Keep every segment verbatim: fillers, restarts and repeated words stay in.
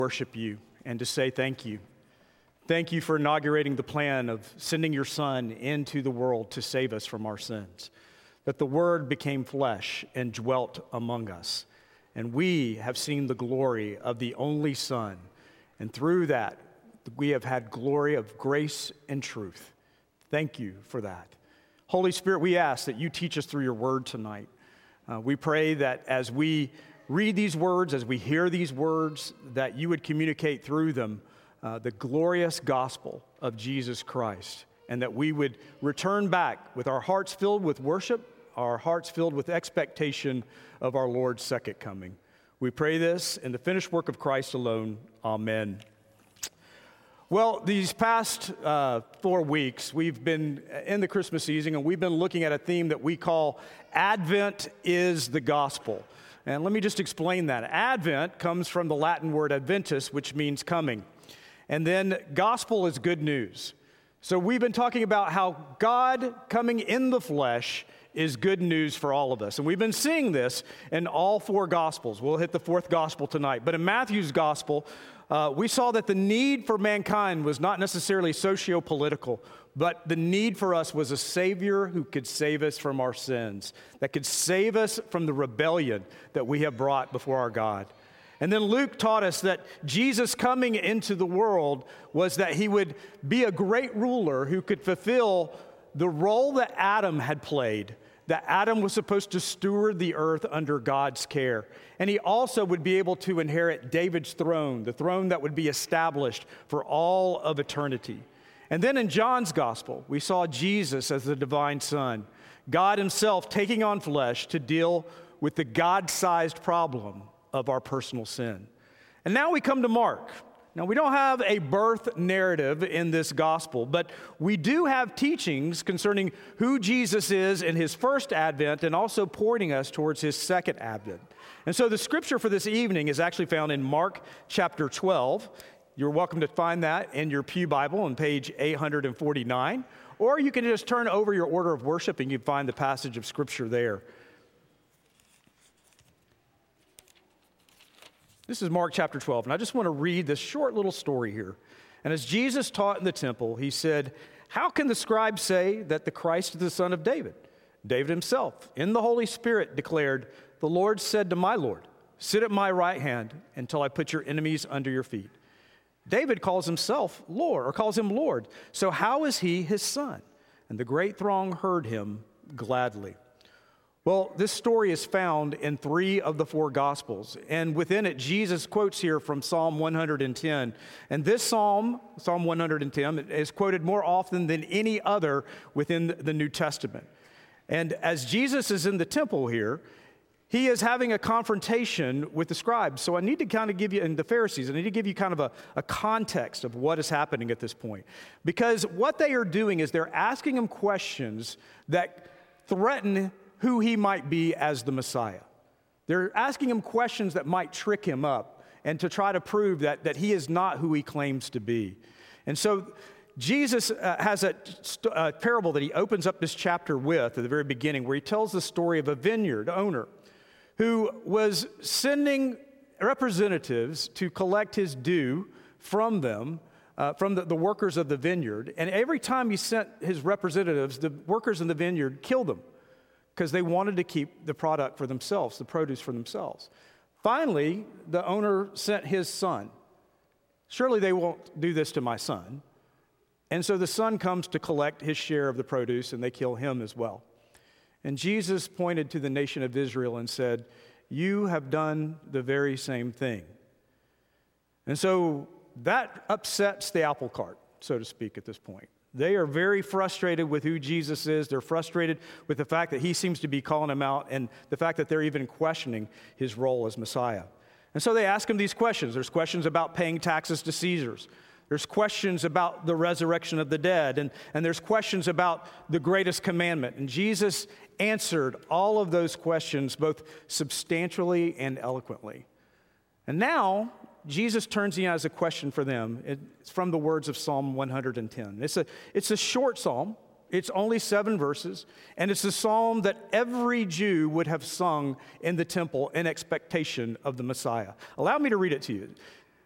Worship you and to say thank you. Thank you for inaugurating the plan of sending your Son into the world to save us from our sins. That the Word became flesh and dwelt among us. And we have seen the glory of the only Son. And through that, we have had glory of grace and truth. Thank you for that. Holy Spirit, we ask that you teach us through your Word tonight. Uh, we pray that as we read these words, as we hear these words, that you would communicate through them uh, the glorious gospel of Jesus Christ, and that we would return back with our hearts filled with worship, our hearts filled with expectation of our Lord's second coming. We pray this in the finished work of Christ alone. Amen. Well, these past uh, four weeks, we've been in the Christmas season, and we've been looking at a theme that we call Advent is the Gospel. And let me just explain that. Advent comes from the Latin word adventus, which means coming. And then gospel is good news. So we've been talking about how God coming in the flesh is good news for all of us. And we've been seeing this in all four gospels. We'll hit the fourth gospel tonight. But in Matthew's gospel, uh, we saw that the need for mankind was not necessarily socio-political, but the need for us was a Savior who could save us from our sins, that could save us from the rebellion that we have brought before our God. And then Luke taught us that Jesus coming into the world was that he would be a great ruler who could fulfill the role that Adam had played, that Adam was supposed to steward the earth under God's care. And he also would be able to inherit David's throne, the throne that would be established for all of eternity. And then in John's gospel, we saw Jesus as the divine Son, God himself taking on flesh to deal with the God-sized problem of our personal sin. And now we come to Mark. Now, we don't have a birth narrative in this gospel, but we do have teachings concerning who Jesus is in his first advent and also pointing us towards his second advent. And so the scripture for this evening is actually found in Mark chapter twelve. You're welcome to find that in your Pew Bible on page eight forty-nine, or you can just turn over your order of worship and you can find the passage of scripture there. This is Mark chapter twelve, and I just want to read this short little story here. And as Jesus taught in the temple, he said, "How can the scribes say that the Christ is the son of David? David himself, in the Holy Spirit, declared, 'The Lord said to my Lord, sit at my right hand until I put your enemies under your feet.' David calls himself Lord, or calls him Lord. So how is he his son?" And the great throng heard him gladly. Well, this story is found in three of the four Gospels, and within it, Jesus quotes here from Psalm one hundred ten. And this psalm, Psalm one hundred ten, is quoted more often than any other within the New Testament. And as Jesus is in the temple here, he is having a confrontation with the scribes. So I need to kind of give you, and the Pharisees, I need to give you kind of a, a context of what is happening at this point. Because what they are doing is they're asking him questions that threaten who he might be as the Messiah. They're asking him questions that might trick him up and to try to prove that, that he is not who he claims to be. And so Jesus uh, has a, a parable that he opens up this chapter with at the very beginning, where he tells the story of a vineyard owner who was sending representatives to collect his due from them, uh, from the, the workers of the vineyard. And every time he sent his representatives, the workers in the vineyard killed them, because they wanted to keep the product for themselves, the produce for themselves. Finally, the owner sent his son. Surely they won't do this to my son. And so the son comes to collect his share of the produce, and they kill him as well. And Jesus pointed to the nation of Israel and said, "You have done the very same thing." And so that upsets the apple cart, so to speak, at this point. They are very frustrated with who Jesus is. They're frustrated with the fact that he seems to be calling them out and the fact that they're even questioning his role as Messiah. And so they ask him these questions. There's questions about paying taxes to Caesars. There's questions about the resurrection of the dead. And, and there's questions about the greatest commandment. And Jesus answered all of those questions both substantially and eloquently. And now Jesus turns and has a question for them. It's from the words of Psalm one hundred ten. It's a, it's a short psalm. It's only seven verses, and it's a psalm that every Jew would have sung in the temple in expectation of the Messiah. Allow me to read it to you.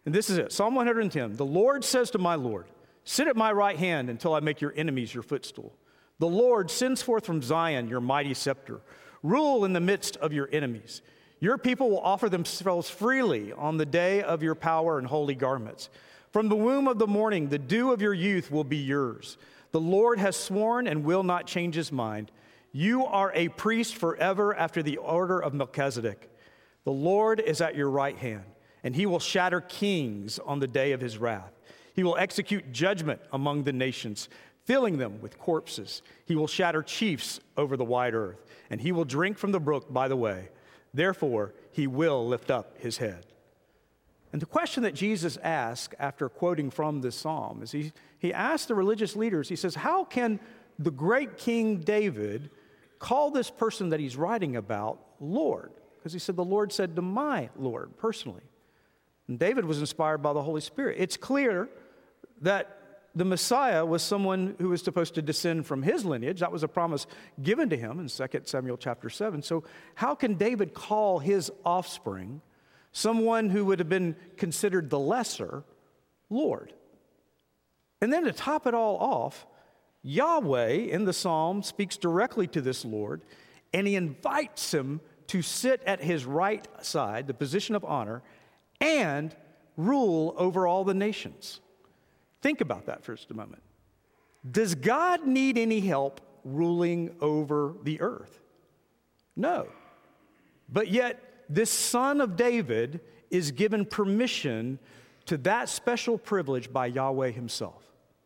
And this is it, Psalm one hundred ten. The Lord says to my Lord, sit at my right hand until I make your enemies your footstool. The Lord sends forth from Zion your mighty scepter. Rule in the midst of your enemies. Your people will offer themselves freely on the day of your power and holy garments. From the womb of the morning, the dew of your youth will be yours. The Lord has sworn and will not change his mind. You are a priest forever after the order of Melchizedek. The Lord is at your right hand, and he will shatter kings on the day of his wrath. He will execute judgment among the nations, filling them with corpses. He will shatter chiefs over the wide earth, and he will drink from the brook by the way. Therefore, he will lift up his head. And the question that Jesus asked after quoting from this psalm is he, he asked the religious leaders, he says, how can the great King David call this person that he's writing about Lord? Because he said, the Lord said to my Lord personally. And David was inspired by the Holy Spirit. It's clear that the Messiah was someone who was supposed to descend from his lineage. That was a promise given to him in Second Samuel chapter seven. So how can David call his offspring, someone who would have been considered the lesser, Lord? And then to top it all off, Yahweh in the psalm speaks directly to this Lord, and he invites him to sit at his right side, the position of honor, and rule over all the nations. Think about that for just a moment. Does God need any help ruling over the earth? No. But yet, this son of David is given permission to that special privilege by Yahweh himself.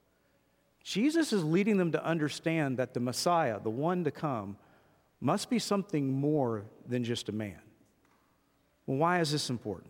Jesus is leading them to understand that the Messiah, the one to come, must be something more than just a man. Well, why is this important?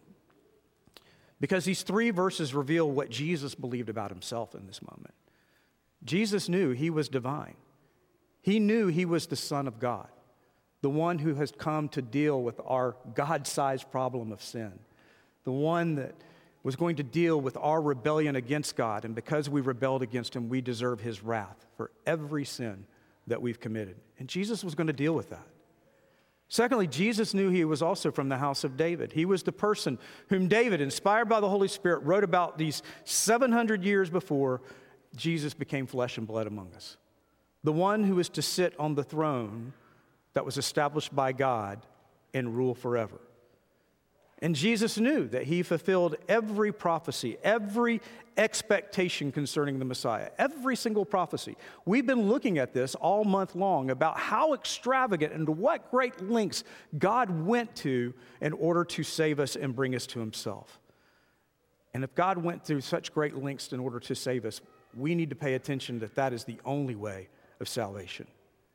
Because these three verses reveal what Jesus believed about himself in this moment. Jesus knew he was divine. He knew he was the Son of God, the one who has come to deal with our God-sized problem of sin, the one that was going to deal with our rebellion against God, and because we rebelled against him, we deserve his wrath for every sin that we've committed. And Jesus was going to deal with that. Secondly, Jesus knew he was also from the house of David. He was the person whom David, inspired by the Holy Spirit, wrote about these seven hundred years before Jesus became flesh and blood among us. The one who is to sit on the throne that was established by God and rule forever. And Jesus knew that he fulfilled every prophecy, every expectation concerning the Messiah, every single prophecy. We've been looking at this all month long about how extravagant and to what great lengths God went to in order to save us and bring us to himself. And if God went through such great lengths in order to save us, we need to pay attention that that is the only way of salvation.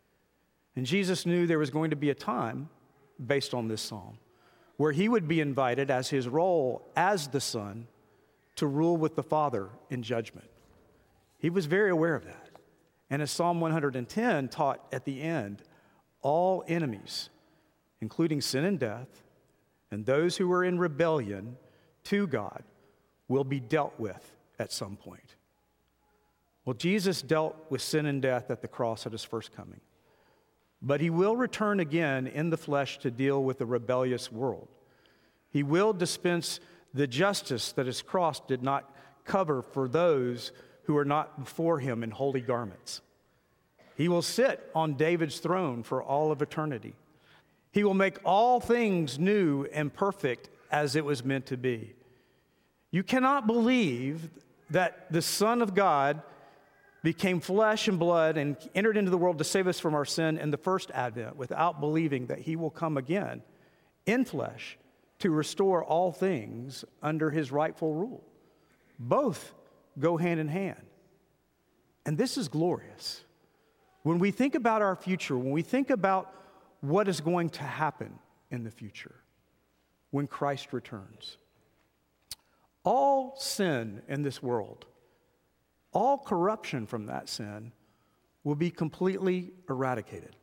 And Jesus knew there was going to be a time, based on this psalm, where he would be invited as his role as the Son to rule with the Father in judgment. He was very aware of that. And as Psalm one hundred ten taught at the end, all enemies, including sin and death, and those who are in rebellion to God, will be dealt with at some point. Well, Jesus dealt with sin and death at the cross at his first coming. But he will return again in the flesh to deal with the rebellious world. He will dispense the justice that his cross did not cover for those who are not before him in holy garments. He will sit on David's throne for all of eternity. He will make all things new and perfect as it was meant to be. You cannot believe that the Son of God became flesh and blood and entered into the world to save us from our sin in the first advent without believing that he will come again in flesh to restore all things under his rightful rule. Both go hand in hand. And this is glorious. When we think about our future, when we think about what is going to happen in the future, when Christ returns, all sin in this world, all corruption from that sin will be completely eradicated.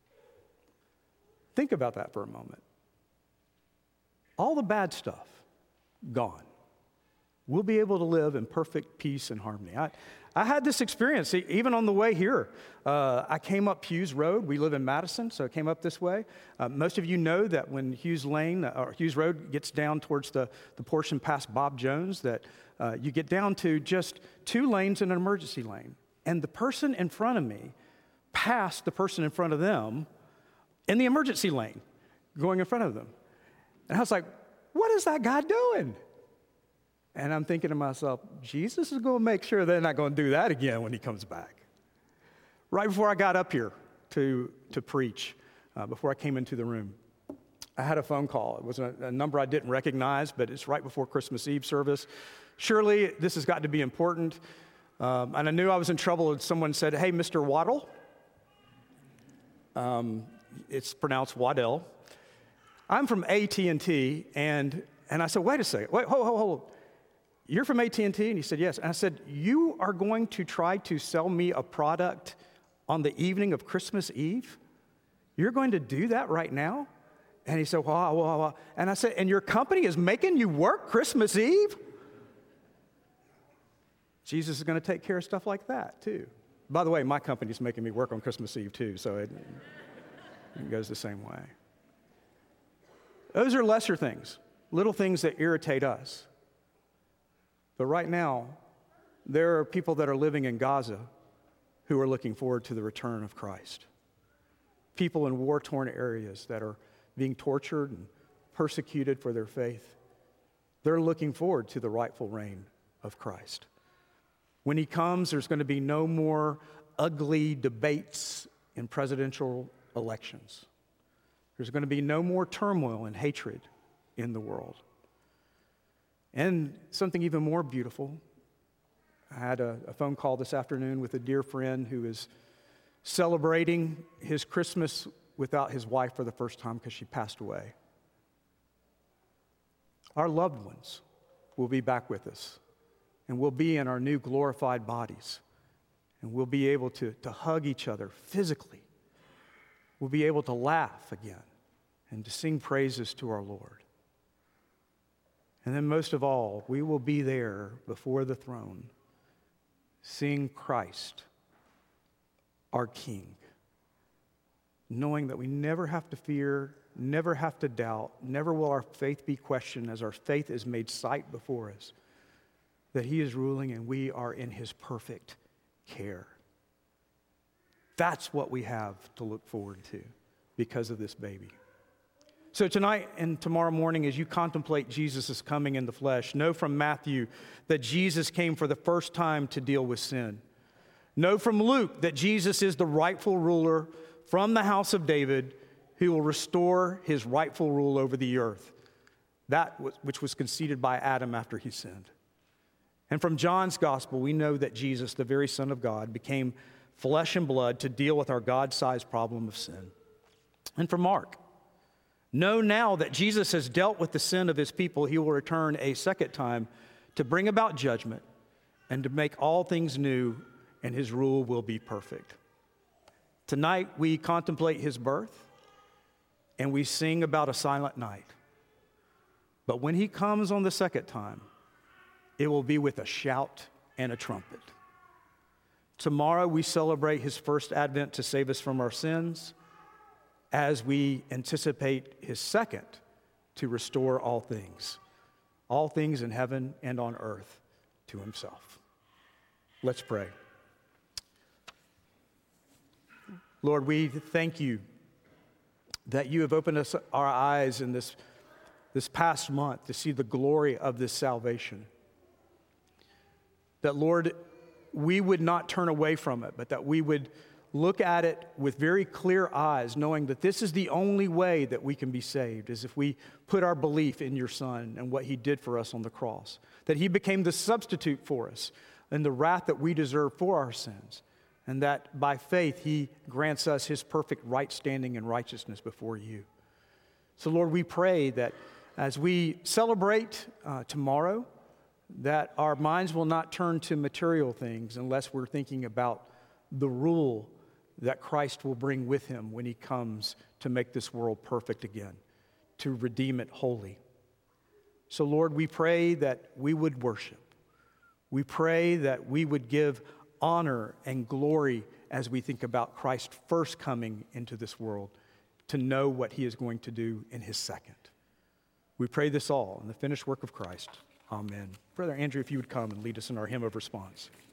Think about that for a moment. All the bad stuff, gone. we'll be able to live in perfect peace and harmony. I, I had this experience e- even on the way here. Uh, I came up Hughes Road. We live in Madison, so I came up this way. Uh, most of you know that when Hughes Lane uh, or Hughes Road gets down towards the, the portion past Bob Jones, that uh, you get down to just two lanes and an emergency lane. And the person in front of me passed the person in front of them in the emergency lane, going in front of them. And I was like, what is that guy doing? And I'm thinking to myself, Jesus is going to make sure they're not going to do that again when he comes back. Right before I got up here to, to preach, uh, before I came into the room, I had a phone call. It was a, a number I didn't recognize, but it's right before Christmas Eve service. Surely this has got to be important. Um, and I knew I was in trouble, and someone said, hey, Mister Waddle. Um, it's pronounced Waddell. I'm from A T and T, and and I said, wait a second, wait, hold, hold, hold. You're from A T and T? And he said, yes. And I said, you are going to try to sell me a product on the evening of Christmas Eve? You're going to do that right now? And he said, wow, wow, wow. And I said, and your company is making you work Christmas Eve? Jesus is going to take care of stuff like that, too. By the way, my company's making me work on Christmas Eve, too, so it, it goes the same way. Those are lesser things, little things that irritate us. But right now, there are people that are living in Gaza who are looking forward to the return of Christ. People in war-torn areas that are being tortured and persecuted for their faith. They're looking forward to the rightful reign of Christ. When he comes, there's going to be no more ugly debates in presidential elections. There's going to be no more turmoil and hatred in the world. And something even more beautiful, I had a, a phone call this afternoon with a dear friend who is celebrating his Christmas without his wife for the first time because she passed away. Our loved ones will be back with us, and we'll be in our new glorified bodies, and we'll be able to, to hug each other physically. We'll be able to laugh again and to sing praises to our Lord. And then most of all, we will be there before the throne, seeing Christ, our King, knowing that we never have to fear, never have to doubt, never will our faith be questioned as our faith is made sight before us, that he is ruling and we are in his perfect care. That's what we have to look forward to because of this baby. So tonight and tomorrow morning, as you contemplate Jesus' coming in the flesh, know from Matthew that Jesus came for the first time to deal with sin. Know from Luke that Jesus is the rightful ruler from the house of David who will restore his rightful rule over the earth, that which was conceded by Adam after he sinned. And from John's gospel, we know that Jesus, the very Son of God, became flesh and blood to deal with our God-sized problem of sin. And from Mark, know now that Jesus has dealt with the sin of his people, he will return a second time to bring about judgment and to make all things new, and his rule will be perfect. Tonight, we contemplate his birth, and we sing about a silent night. But when he comes on the second time, it will be with a shout and a trumpet. Tomorrow, we celebrate his first advent to save us from our sins, as we anticipate his second to restore all things, all things in heaven and on earth to himself. Let's pray. Lord, we thank you that you have opened us our eyes in this, this past month to see the glory of this salvation. That, Lord, we would not turn away from it, but that we would look at it with very clear eyes, knowing that this is the only way that we can be saved, is if we put our belief in your Son and what he did for us on the cross. That he became the substitute for us and the wrath that we deserve for our sins. And that by faith he grants us his perfect right standing and righteousness before you. So Lord, we pray that as we celebrate uh, tomorrow, that our minds will not turn to material things unless we're thinking about the rule that Christ will bring with him when he comes to make this world perfect again, to redeem it wholly. So, Lord, we pray that we would worship. We pray that we would give honor and glory as we think about Christ first coming into this world to know what he is going to do in his second. We pray this all in the finished work of Christ. Amen. Brother Andrew, if you would come and lead us in our hymn of response.